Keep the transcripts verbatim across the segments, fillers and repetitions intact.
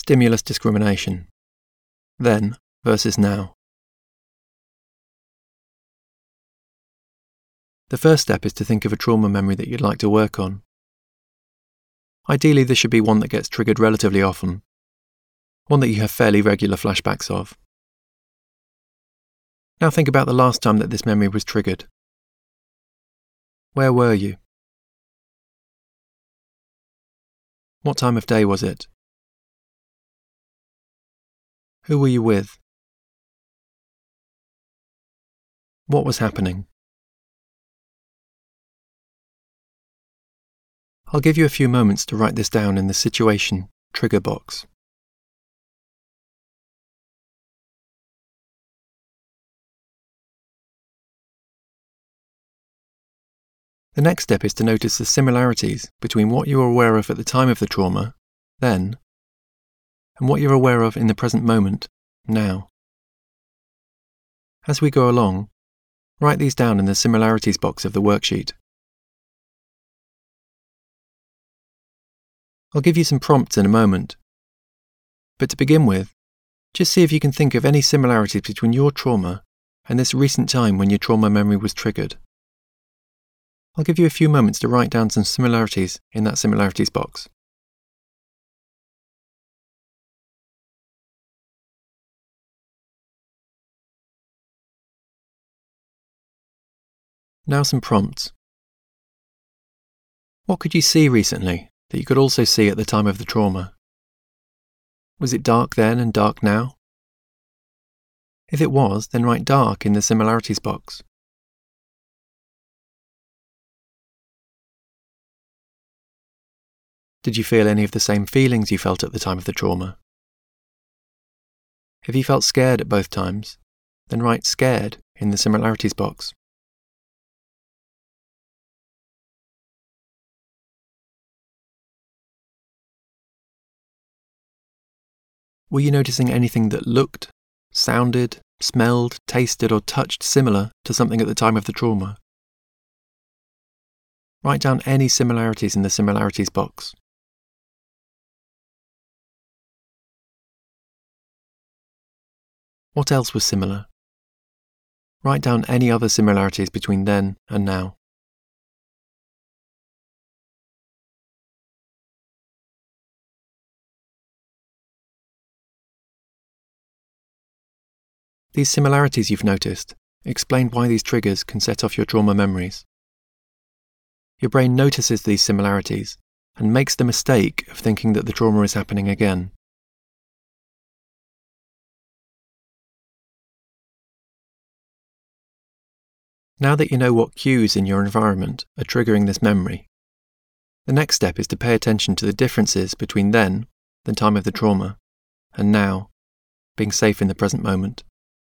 Stimulus discrimination. Then versus now. The first step is to think of a trauma memory that you'd like to work on. Ideally, this should be one that gets triggered relatively often, one that you have fairly regular flashbacks of. Now think about the last time that this memory was triggered. Where were you? What time of day was it? Who were you with? What was happening? I'll give you a few moments to write this down in the situation trigger box. The next step is to notice the similarities between what you were aware of at the time of the trauma, then, and what you're aware of in the present moment, now. As we go along, write these down in the similarities box of the worksheet. I'll give you some prompts in a moment, but to begin with, just see if you can think of any similarities between your trauma and this recent time when your trauma memory was triggered. I'll give you a few moments to write down some similarities in that similarities box. Now some prompts. What could you see recently that you could also see at the time of the trauma? Was it dark then and dark now? If it was, then write dark in the similarities box. Did you feel any of the same feelings you felt at the time of the trauma? If you felt scared at both times, then write scared in the similarities box. Were you noticing anything that looked, sounded, smelled, tasted, or touched similar to something at the time of the trauma? Write down any similarities in the similarities box. What else was similar? Write down any other similarities between then and now. These similarities you've noticed explain why these triggers can set off your trauma memories. Your brain notices these similarities and makes the mistake of thinking that the trauma is happening again. Now that you know what cues in your environment are triggering this memory, the next step is to pay attention to the differences between then, the time of the trauma, and now, being safe in the present moment.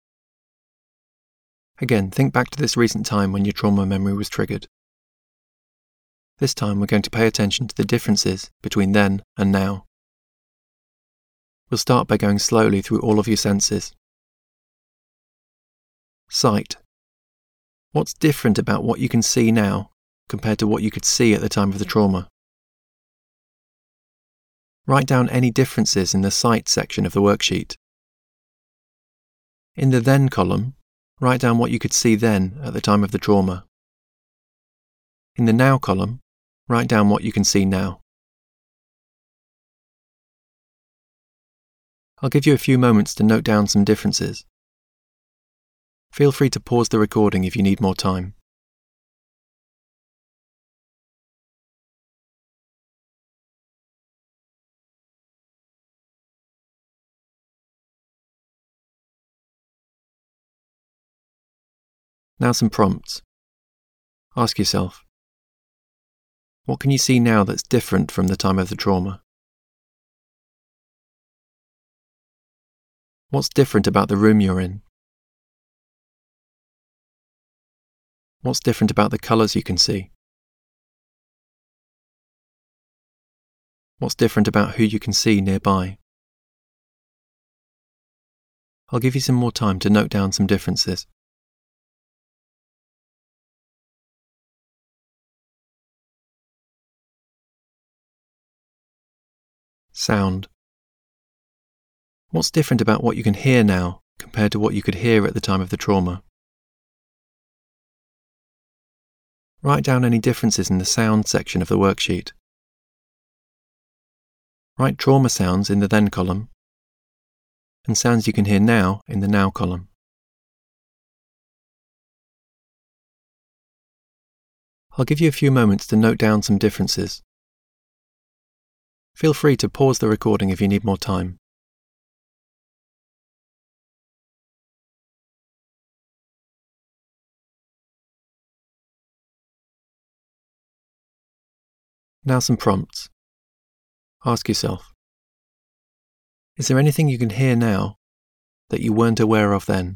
Again, think back to this recent time when your trauma memory was triggered. This time we're going to pay attention to the differences between then and now. We'll start by going slowly through all of your senses. Sight. What's different about what you can see now compared to what you could see at the time of the trauma? Write down any differences in the sight section of the worksheet. In the then column, write down what you could see then at the time of the trauma. In the now column, write down what you can see now. I'll give you a few moments to note down some differences. Feel free to pause the recording if you need more time. Now some prompts. Ask yourself, what can you see now that's different from the time of the trauma? What's different about the room you're in? What's different about the colours you can see? What's different about who you can see nearby? I'll give you some more time to note down some differences. Sound. What's different about what you can hear now compared to what you could hear at the time of the trauma? Write down any differences in the sound section of the worksheet. Write trauma sounds in the then column and sounds you can hear now in the now column. I'll give you a few moments to note down some differences. Feel free to pause the recording if you need more time. Now some prompts. Ask yourself, is there anything you can hear now that you weren't aware of then?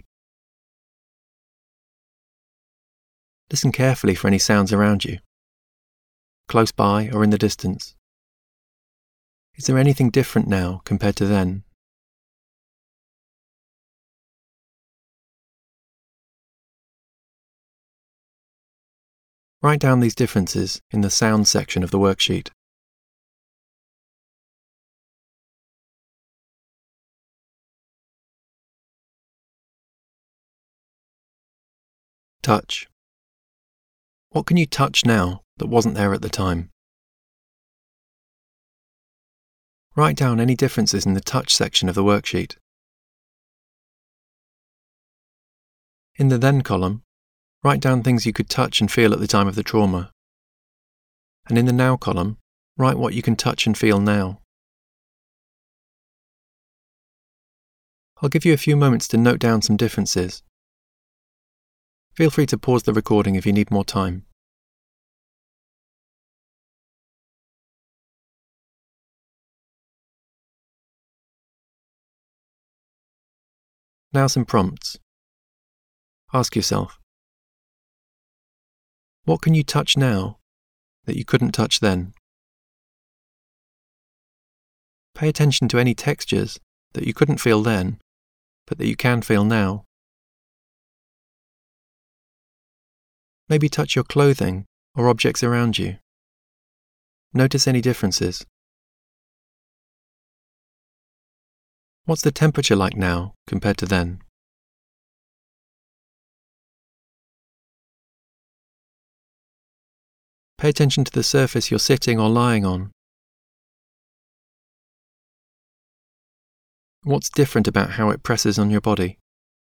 Listen carefully for any sounds around you, close by or in the distance. Is there anything different now compared to then? Write down these differences in the sound section of the worksheet. Touch. What can you touch now that wasn't there at the time? Write down any differences in the touch section of the worksheet. In the then column, write down things you could touch and feel at the time of the trauma. And in the now column, write what you can touch and feel now. I'll give you a few moments to note down some differences. Feel free to pause the recording if you need more time. Now some prompts. Ask yourself, what can you touch now that you couldn't touch then? Pay attention to any textures that you couldn't feel then, but that you can feel now. Maybe touch your clothing or objects around you. Notice any differences. What's the temperature like now compared to then? Pay attention to the surface you're sitting or lying on. What's different about how it presses on your body?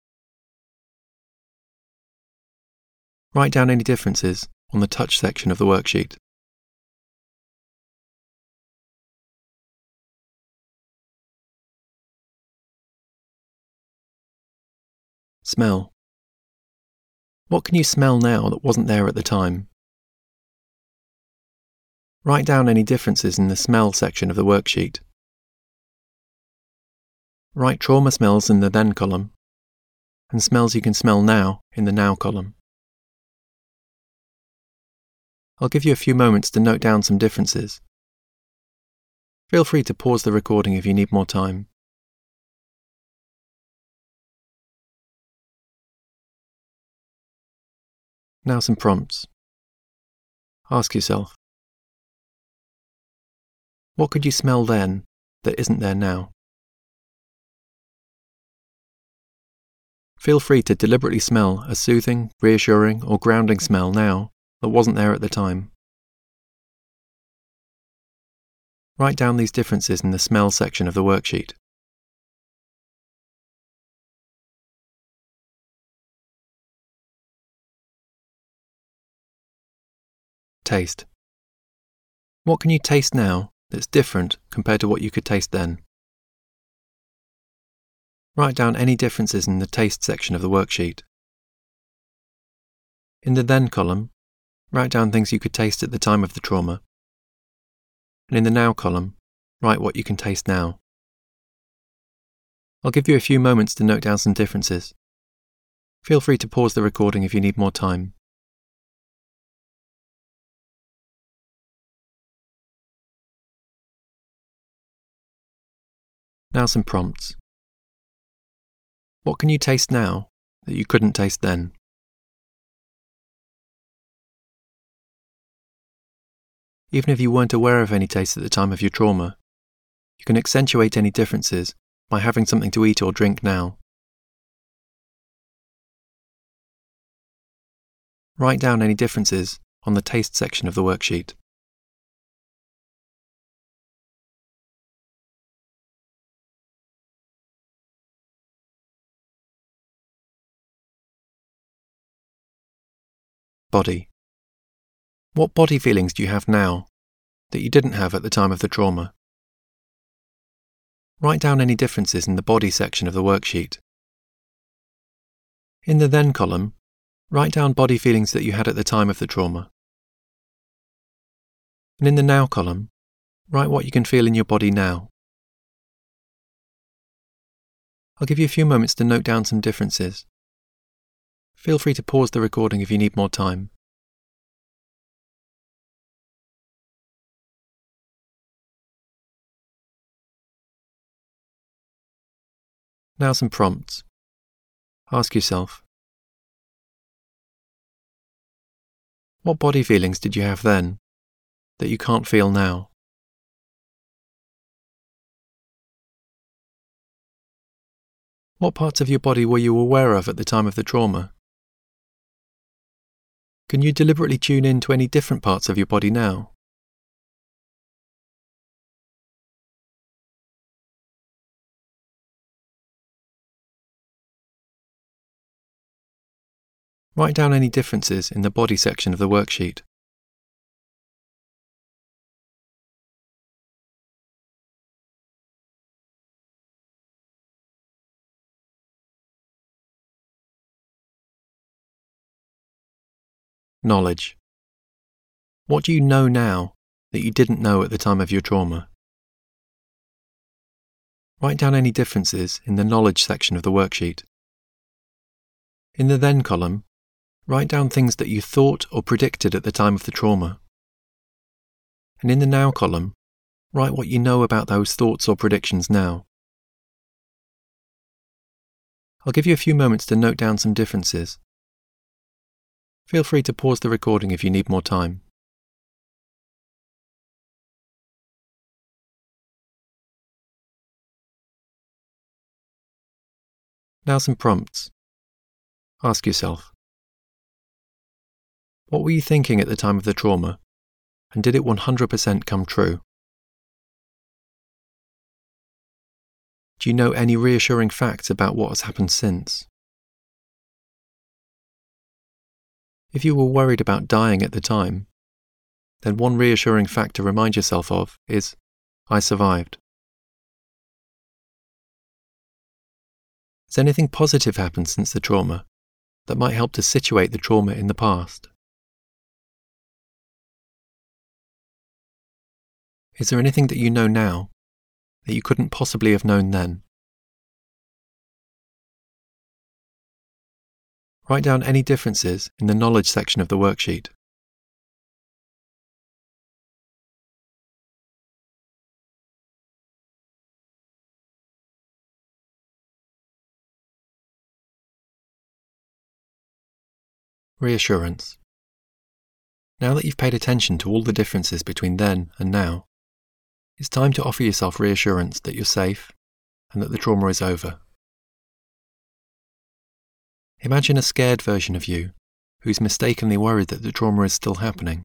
Write down any differences on the touch section of the worksheet. Smell. What can you smell now that wasn't there at the time? Write down any differences in the smell section of the worksheet. Write trauma smells in the then column and smells you can smell now in the now column. I'll give you a few moments to note down some differences. Feel free to pause the recording if you need more time. Now some prompts. Ask yourself, what could you smell then that isn't there now? Feel free to deliberately smell a soothing, reassuring, or grounding smell now that wasn't there at the time. Write down these differences in the smell section of the worksheet. Taste. What can you taste now that's different compared to what you could taste then? Write down any differences in the taste section of the worksheet. In the then column, write down things you could taste at the time of the trauma. And in the now column, write what you can taste now. I'll give you a few moments to note down some differences. Feel free to pause the recording if you need more time. Now some prompts. What can you taste now that you couldn't taste then? Even if you weren't aware of any taste at the time of your trauma, you can accentuate any differences by having something to eat or drink now. Write down any differences on the taste section of the worksheet. Body. What body feelings do you have now that you didn't have at the time of the trauma? Write down any differences in the body section of the worksheet. In the Then column, write down body feelings that you had at the time of the trauma. And in the Now column, write what you can feel in your body now. I'll give you a few moments to note down some differences. Feel free to pause the recording if you need more time. Now some prompts. Ask yourself, what body feelings did you have then that you can't feel now? What parts of your body were you aware of at the time of the trauma? Can you deliberately tune in to any different parts of your body now? Write down any differences in the body section of the worksheet. Knowledge. What do you know now that you didn't know at the time of your trauma? Write down any differences in the knowledge section of the worksheet. In the Then column, write down things that you thought or predicted at the time of the trauma. And in the Now column, write what you know about those thoughts or predictions now. I'll give you a few moments to note down some differences. Feel free to pause the recording if you need more time. Now some prompts. Ask yourself, what were you thinking at the time of the trauma, and did it one hundred percent come true? Do you know any reassuring facts about what has happened since? If you were worried about dying at the time, then one reassuring fact to remind yourself of is, I survived. Has anything positive happened since the trauma that might help to situate the trauma in the past? Is there anything that you know now that you couldn't possibly have known then? Write down any differences in the knowledge section of the worksheet. Reassurance. Now that you've paid attention to all the differences between then and now, it's time to offer yourself reassurance that you're safe and that the trauma is over. Imagine a scared version of you who's mistakenly worried that the trauma is still happening.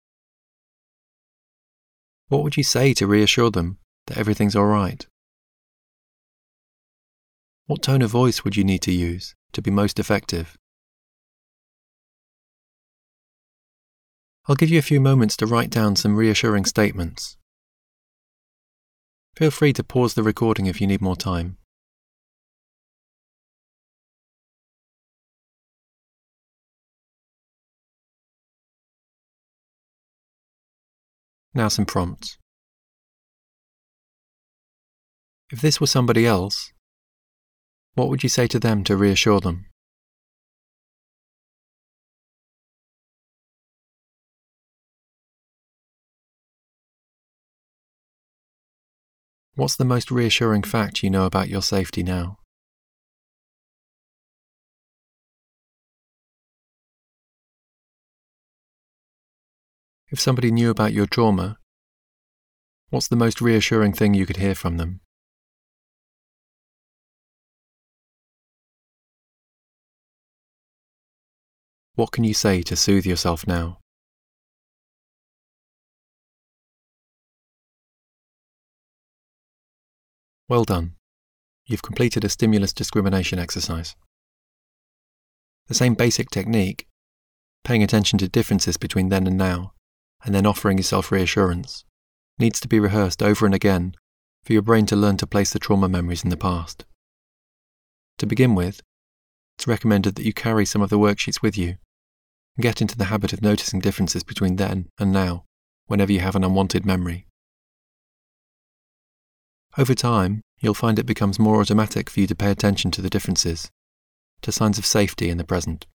What would you say to reassure them that everything's all right? What tone of voice would you need to use to be most effective? I'll give you a few moments to write down some reassuring statements. Feel free to pause the recording if you need more time. Now some prompts. If this were somebody else, what would you say to them to reassure them? What's the most reassuring fact you know about your safety now? If somebody knew about your trauma, what's the most reassuring thing you could hear from them? What can you say to soothe yourself now? Well done. You've completed a stimulus discrimination exercise. The same basic technique, paying attention to differences between then and now, and then offering yourself reassurance, needs to be rehearsed over and again for your brain to learn to place the trauma memories in the past. To begin with, it's recommended that you carry some of the worksheets with you and get into the habit of noticing differences between then and now whenever you have an unwanted memory. Over time, you'll find it becomes more automatic for you to pay attention to the differences, to signs of safety in the present.